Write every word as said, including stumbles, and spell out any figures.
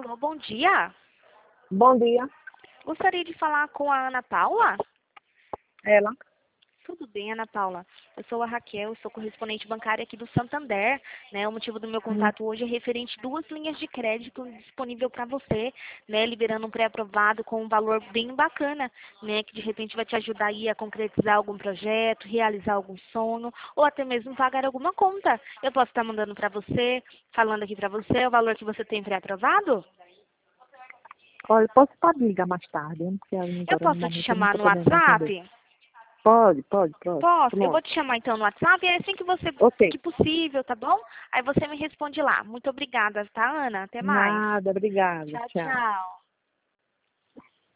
Alô, bom dia. Bom dia. Gostaria de falar com a Ana Paula. Ela. Tudo bem, Ana Paula? Eu sou a Raquel, sou correspondente bancária aqui do Santander, né? O motivo do meu contato hoje é referente a duas linhas de crédito disponível para você, né? Liberando um pré-aprovado com um valor bem bacana, né? Que de repente vai te ajudar aí a concretizar algum projeto, realizar algum sonho, ou até mesmo pagar alguma conta. Eu posso estar mandando para você, falando aqui para você o valor que você tem pré-aprovado? Olha, posso pode ligar mais tarde, hein? Porque Eu agora no posso te momento eu não chamar estou no podendo atender. WhatsApp? Pode, pode, pode. Posso? Eu vou Pronto. te chamar então no WhatsApp e é assim que você Ok. que possível, tá bom? Aí você me responde lá. Muito obrigada, tá, Ana? Até mais. Nada, obrigada. Tchau, Tchau. tchau.